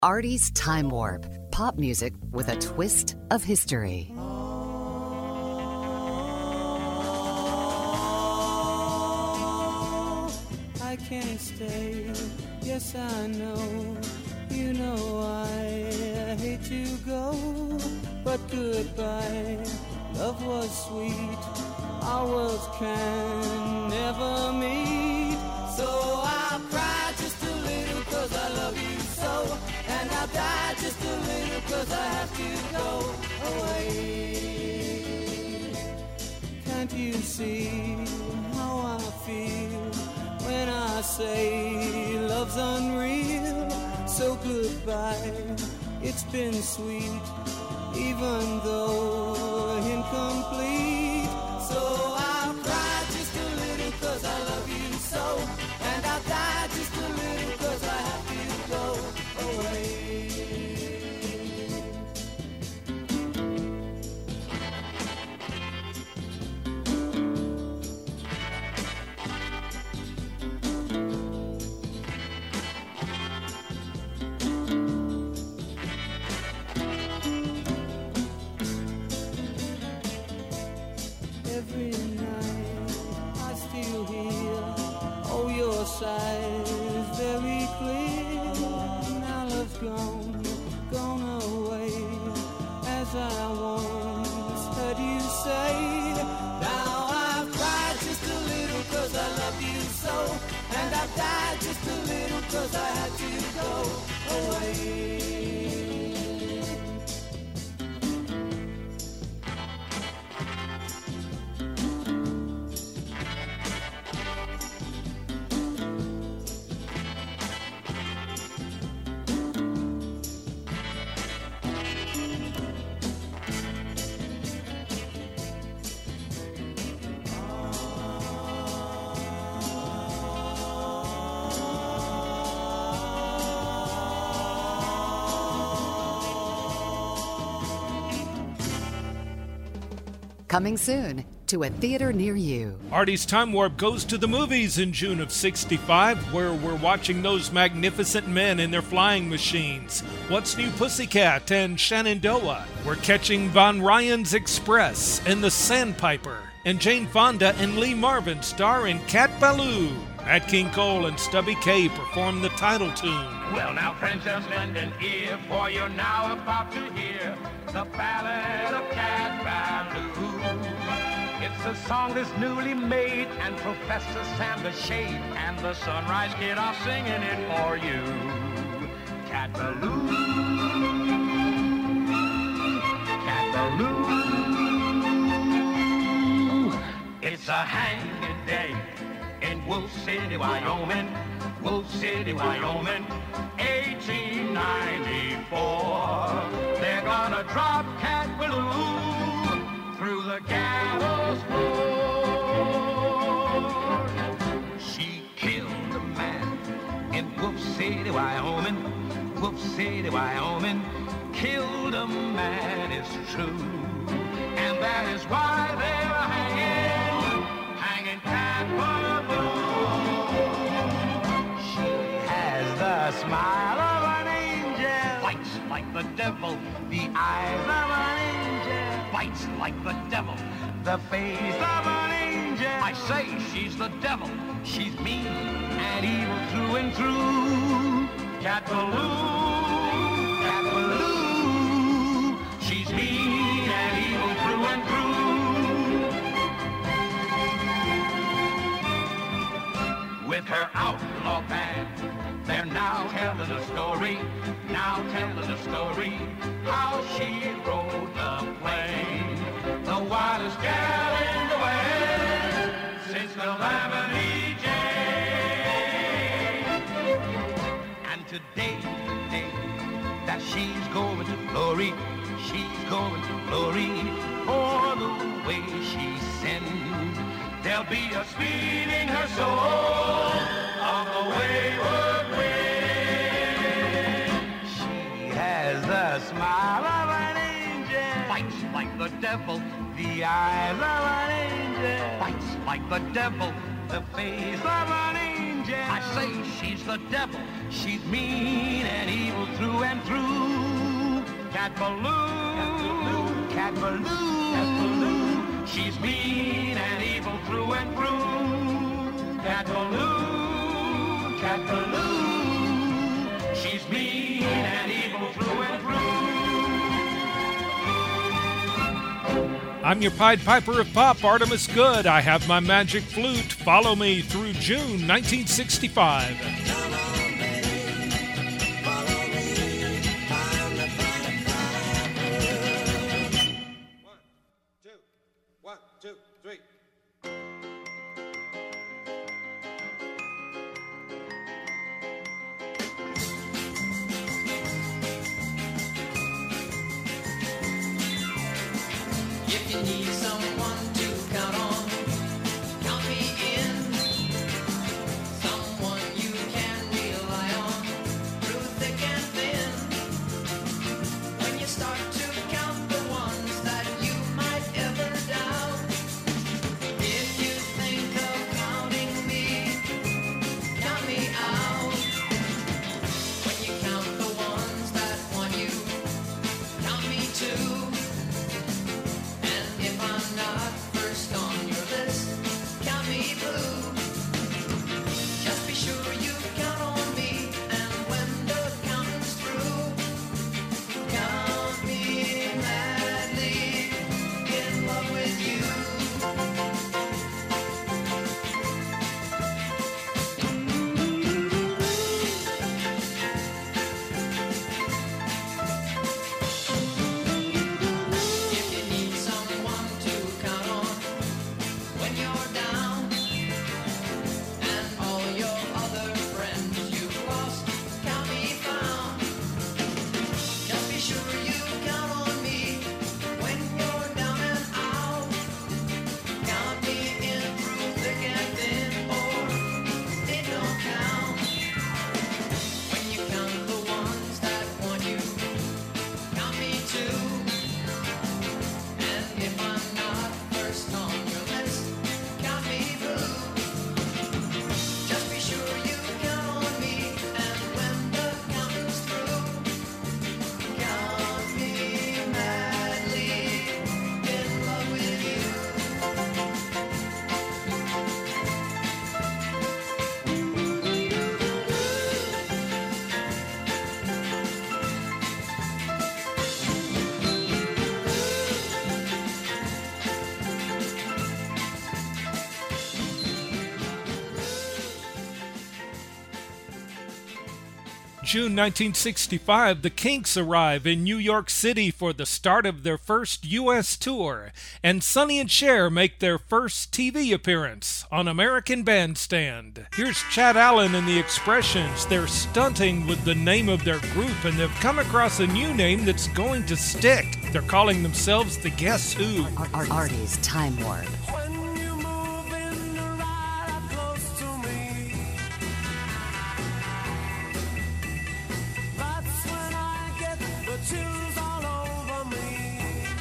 Artie's Time Warp. Pop music with a twist of history. I can't stay, yes I know. You know I hate to go, but goodbye. Love was sweet, our worlds can never meet. So I'll cry just a little 'cause I love you so, and I'll die just a little 'cause I have to go away. Can't you see how I feel when I say love's unreal? So goodbye, it's been sweet, even though incomplete. So I'll cry just a little 'cause I love you so, and I'll die just a little 'cause I have to go away. Every night I still hear, oh, your sigh is very clear. Now love's gone away, as I once heard you say. Now I've cried just a little 'cause I love you so, and I've died just a little 'cause I had to go away. Coming soon to a theater near you. Artie's Time Warp goes to the movies in June of '65, where we're watching those magnificent men in their flying machines. What's New Pussycat and Shenandoah. We're catching Von Ryan's Express and The Sandpiper. And Jane Fonda and Lee Marvin star in Cat Ballou. Nat King Cole and Stubby Kaye perform the title tune. Well now, friends, just lend an ear, for you're now about to hear the ballad of Cat Ballou. It's a song that's newly made, and Professor Sam the Shade and the Sunrise Kid are singing it for you. Cat Ballou, Cat Ballou. It's a hanging day in Wolf City, Wyoming. Wolf City, Wyoming, 1894. They're gonna drop Cat Ballou through the gallows floor. She killed a man in Wolf City, Wyoming. Wolf City, Wyoming, killed a man, it's true. And that is why they were hanging Cat Ballou. The smile of an angel bites like the devil. The eyes of an angel bites like the devil. The face of an angel, I say she's the devil. She's mean and evil through and through. Cat Ballou, Cat Ballou. She's mean and evil through and through. With her outlaw band, they're now telling the story, how she rode the plane, the wildest gal in the West, since Calamity Jane. And today, that she's going to glory, for the way she sinned. There'll be a speeding her soul on the wayward wind. She has the smile of an angel, bites like the devil. The eyes of an angel, bites like the devil. The face of an angel, I say she's the devil. She's mean and evil through and through. Cat Ballou, Cat Ballou, Cat Ballou. She's mean and evil through and through. Cat Ballou, Cat Ballou. She's mean and evil through and through. I'm your Pied Piper of Pop, Artemis Good. I have my magic flute. Follow me through June 1965. One, two, three. If you need someone to count on, count me in. Someone you can rely on through thick and thin. When you start to count the ones that you might ever doubt, if you think of counting me, count me out. When you count the ones that want you, count me too. If I'm not first on your list, count me blue. Just be sure you count on me, and when the counting's through, count me madly in love with you. If you need someone to count on when you're down, and all your other friends you've lost can't be found, just be sure you count on me when you're down and out. Count me in through thick and thin, or it don't count. When you count the ones that want you, count me too. And if I'm not first on your list, count me blue. Just be sure you count on me, and when the counting's through, count me madly in love with you. June 1965, the Kinks arrive in New York City for the start of their first U.S. tour, and Sonny and Cher make their first TV appearance on American Bandstand. Here's Chad Allen and the Expressions. They're stunting with the name of their group, and they've come across a new name that's going to stick. They're calling themselves the Guess Who. Artie's Time Warp. When you move in the right up close to me, that's when I get the chills all over me.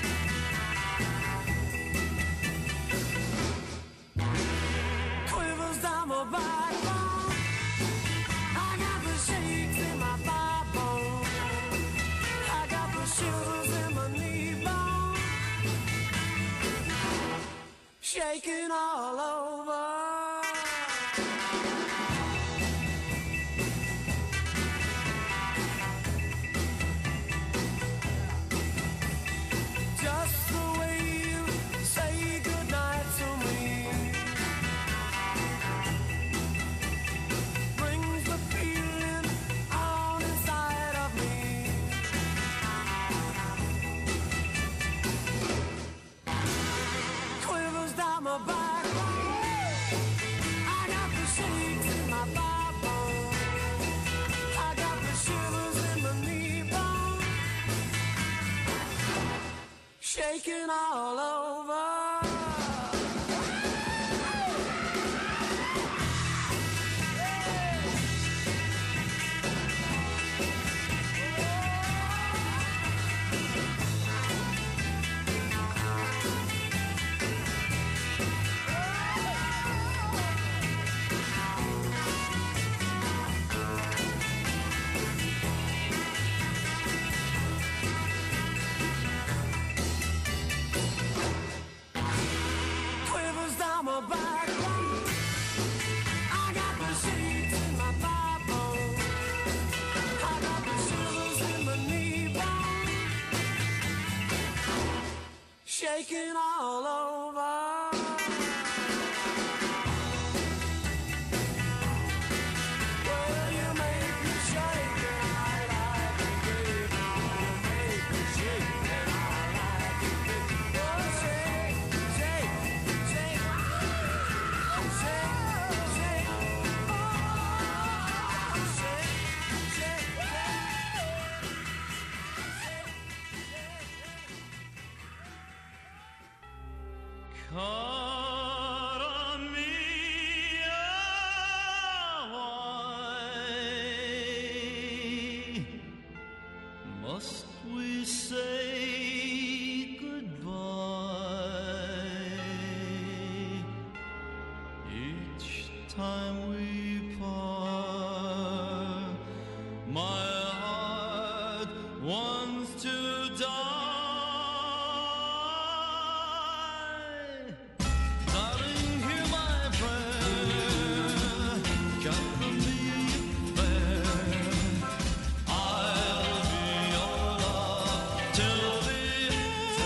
Quivers down my backbone, I got the shakes in my thigh bone, I got the shivers in my knee bone, shaking all over. Just the way you say goodnight to me brings the feeling on inside of me. Quivers down my backbone, I got the shakes in my backbone, I got the shivers in my knee bone, shaking all over. shaking all over. Well, you make me shake and I like it, baby. You make me shake and I like it, baby. Oh, shake, shake, shake, shake, shake, oh, shake, shake, Cara mia, why must we say goodbye each time we part? My heart wants to die. Darling, hear my prayer. Gather me fair. I'll be your love till the end.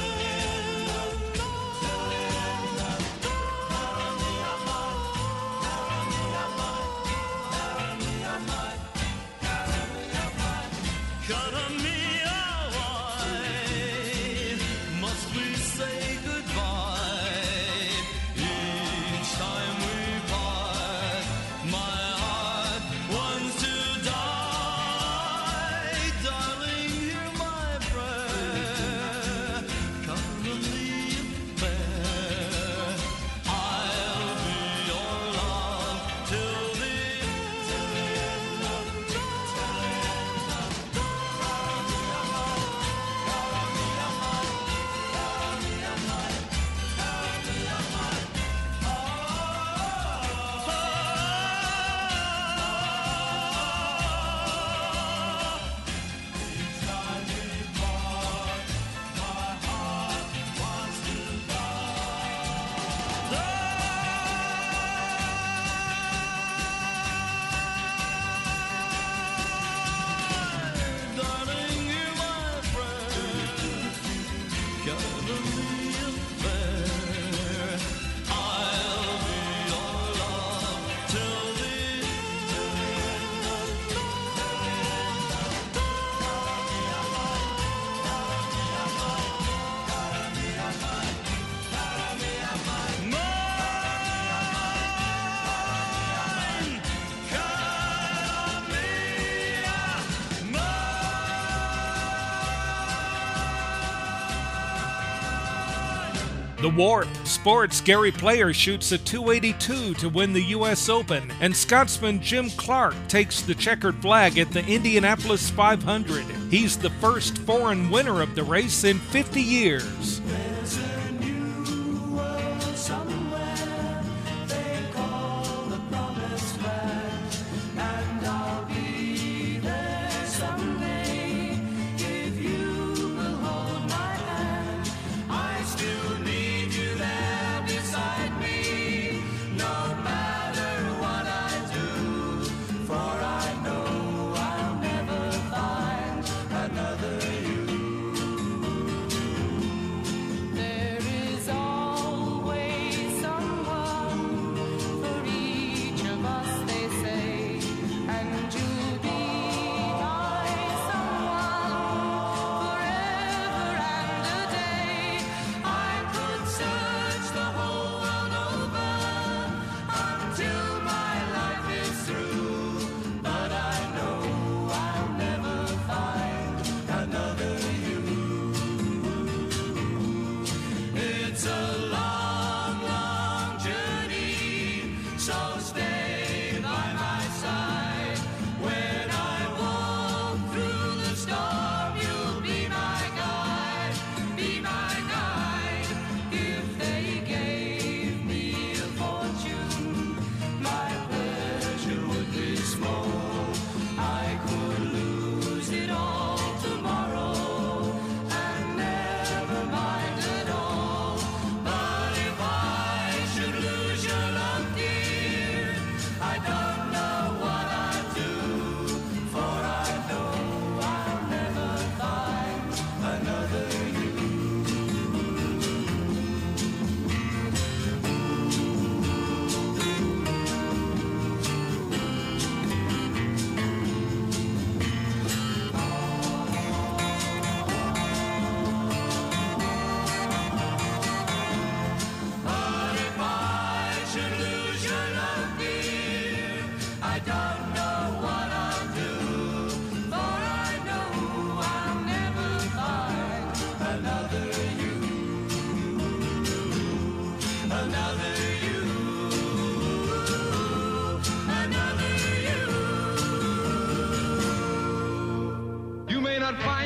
Cara mia, why must we say goodbye each time we part? My heart wants to die. Darling, hear my prayer. Cover me fair. I'll be your love till the darling, hear my prayer. Gather me fair. I'll be your love till the The Warp Sports, Gary Player shoots a .282 to win the U.S. Open, and Scotsman Jim Clark takes the checkered flag at the Indianapolis 500. He's the first foreign winner of the race in 50 years. There's a new world somewhere they call the promised land, and I'll be there someday if you will hold my hand. I still need you there beside me, no matter what I do, for I know I'll never find another you.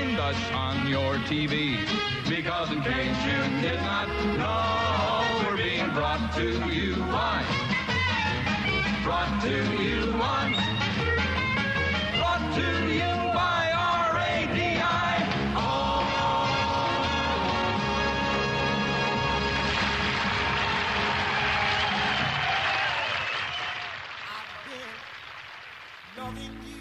joined us on your TV. Because in case you did not know, we're being brought to you by, brought to you by, brought to you by RADI. Loving you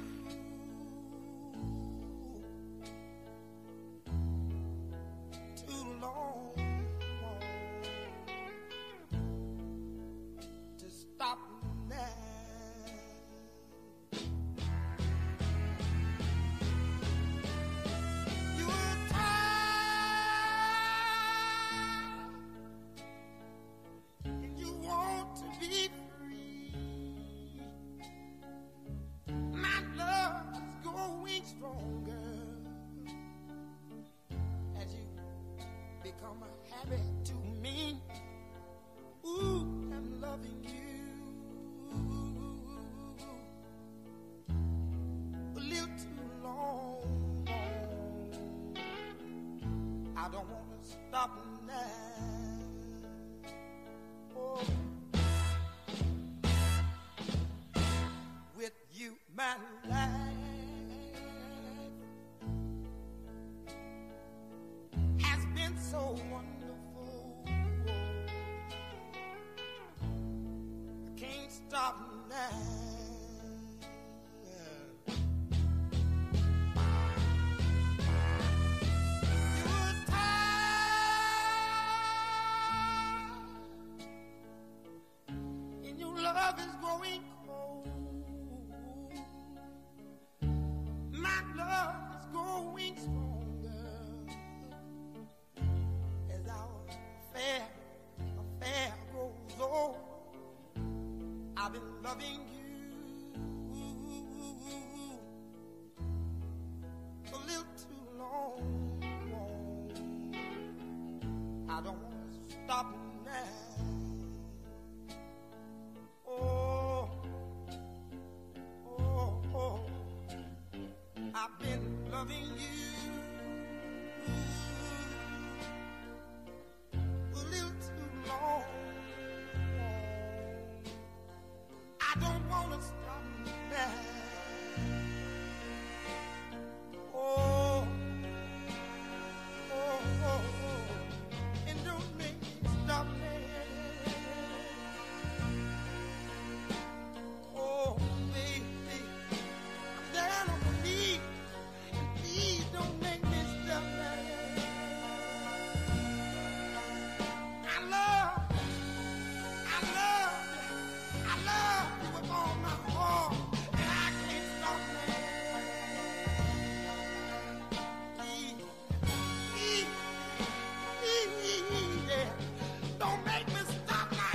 too long to stop now. You were tired and you want to be free. My love is going stronger as you become a habit to me. Ooh, I'm loving you a little too long. I don't want to stop now. Oh. With you, my life has been so wonderful. I can't stop now. You were tired, and your love is growing cold. My love is growing stronger as our affair grows old. I've been loving you a little too long. I don't want to stop now. Oh, oh, oh. I've been loving you a little too long. I don't want to stop now. Oh, oh, oh, oh. And don't make me stop now. Oh, baby, I'm down on my knees. Please don't make me stop now. I love you with all my heart, and I can't stop now. Please, yeah. Don't make me stop now.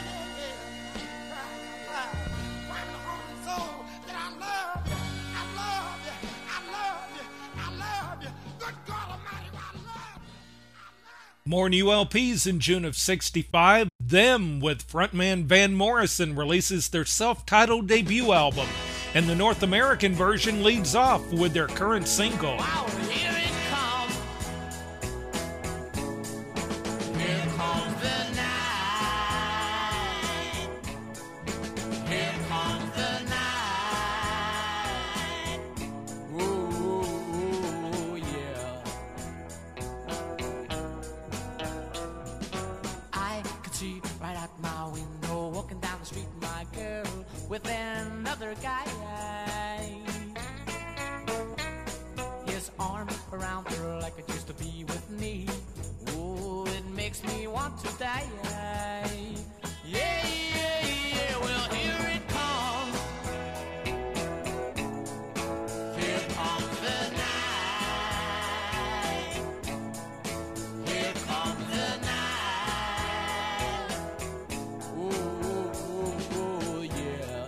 I'm the only soul that I love you. I love you. I love you. I love you. Good God Almighty, I love you. More new LPs in June of 65. Them, with frontman Van Morrison, releases their self-titled debut album, and the North American version leads off with their current single. Wow, here it comes. Here comes the night. Here comes the night. Ooh, yeah. I could see right out my window, walking down the street, my girl with another guy. His arm around her like it used to be with me. Oh, it makes me want to die. Yeah, yeah, yeah. Well, here it comes. Here comes the night. Here comes the night. Ooh, yeah.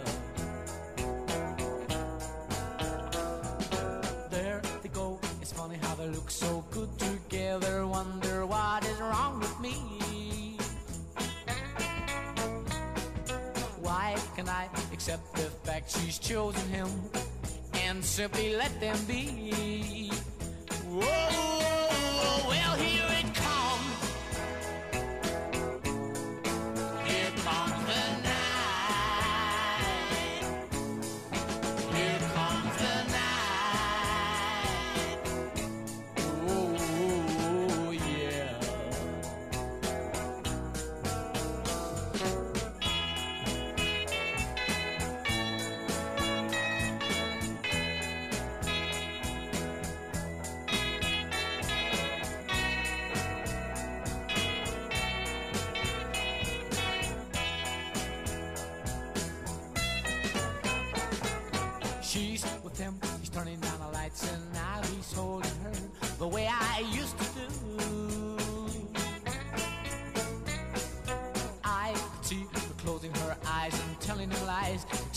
There they go. It's funny how they look so good together. Wonder what is wrong with me. Why can I accept the fact she's chosen him and simply let them be?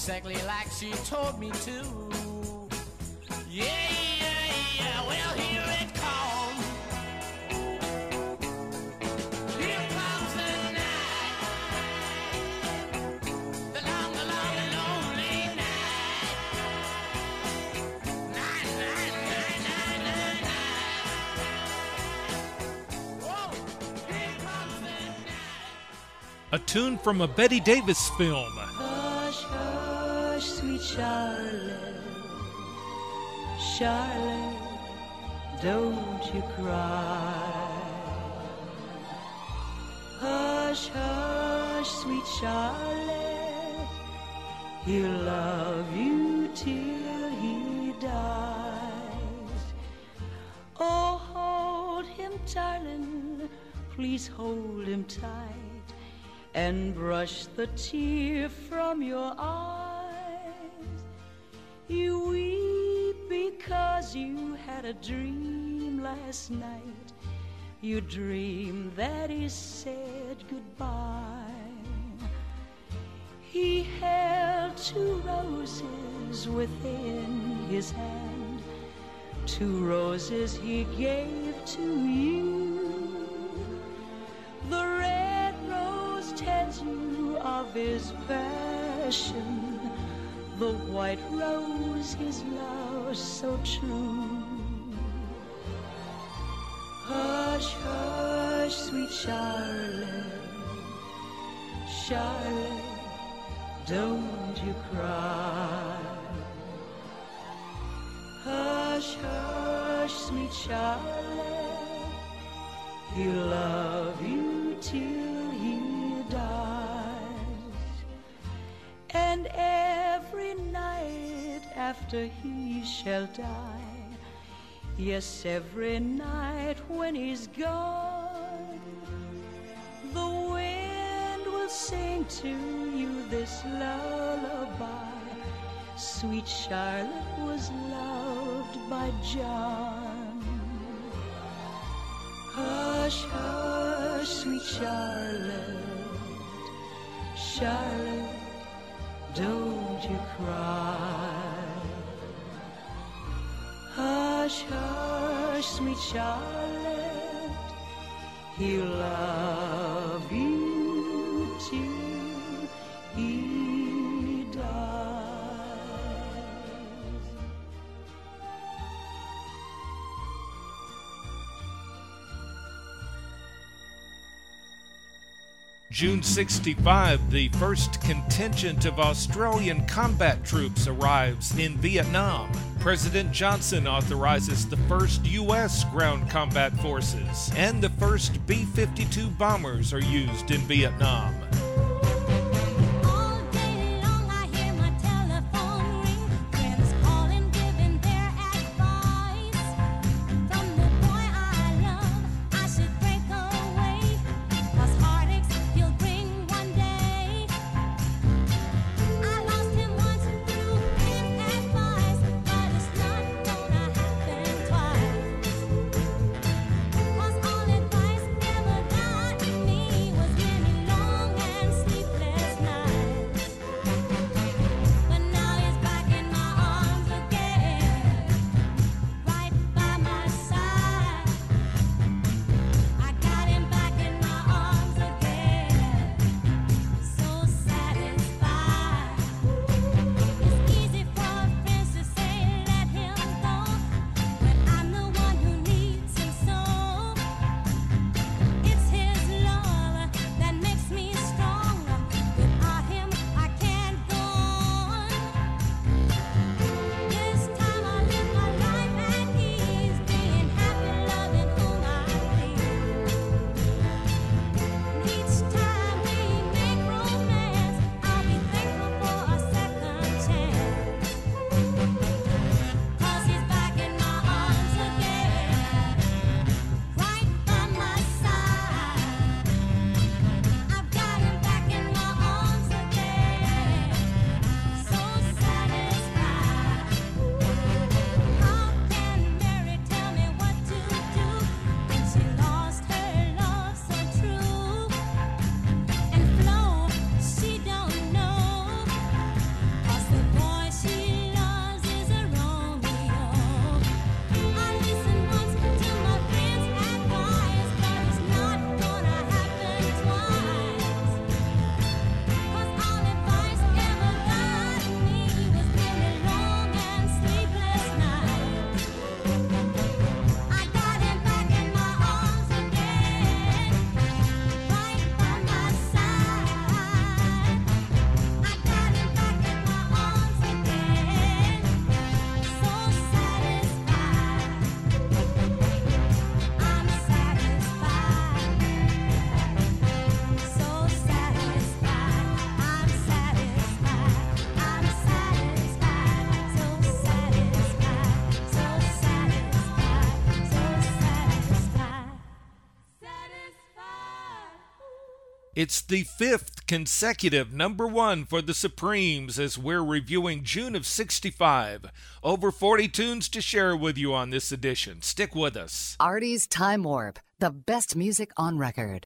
exactly like she told me to. Yeah, yeah, yeah, well, here it comes. Here comes the night, the long, lonely night. Night, night, night, night, night, night. Whoa, here comes the night. A tune from a Betty Davis film. Hush, hush, sweet Charlotte, Charlotte, don't you cry. Hush, hush, sweet Charlotte, he'll love you till he dies. Oh, hold him, darling, please hold him tight, and brush the tear from your eyes. You weep because you had a dream last night. You dreamed that he said goodbye. He held 2 roses within his hand, 2 roses he gave to you. The red rose tells you of his passion, the white rose his love so true. Hush, hush, sweet Charlotte, Charlotte, don't you cry. Hush, hush, sweet Charlotte, he'll love you till he dies. And every night after he shall die, yes, every night when he's gone, the wind will sing to you this lullaby. Sweet Charlotte was loved by John. Hush, hush, sweet Charlotte, Charlotte, don't you cry. Hush, hush, sweet Charlotte, he'll love you till he dies. June 65, the first contingent of Australian combat troops arrives in Vietnam. President Johnson authorizes the first U.S. ground combat forces, and the first B-52 bombers are used in Vietnam. All advice never got me was any long and It's the 5th consecutive #1 for the Supremes as we're reviewing June of '65. Over 40 tunes to share with you on this edition. Stick with us. Artie's Time Warp, the best music on record.